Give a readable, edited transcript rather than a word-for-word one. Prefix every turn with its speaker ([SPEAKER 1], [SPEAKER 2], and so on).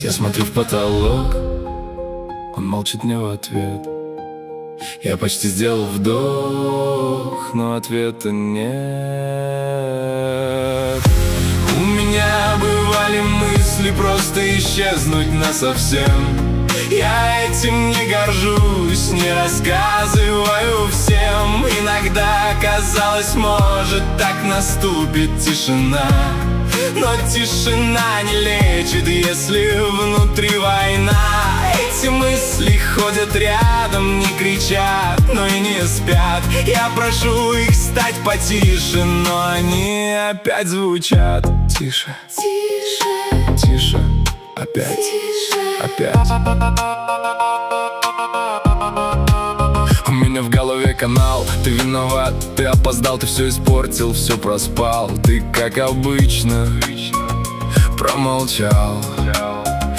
[SPEAKER 1] Я смотрю в потолок, он молчит мне в ответ. Я почти сделал вдох, но ответа нет. У меня бывали мысли просто исчезнуть насовсем. Я этим не горжусь, не рассказываю всем. Иногда казалось, может, так наступит тишина. Но тишина не лечит, если внутри война. Эти мысли ходят рядом, не кричат, но и не спят. Я прошу их стать потише, но они опять звучат. Тише,
[SPEAKER 2] Тише,
[SPEAKER 1] тише, опять,
[SPEAKER 2] тише.
[SPEAKER 1] опять. У меня в голове канал, ты виноват, ты опоздал, ты все испортил, все проспал. Ты, как обычно, промолчал.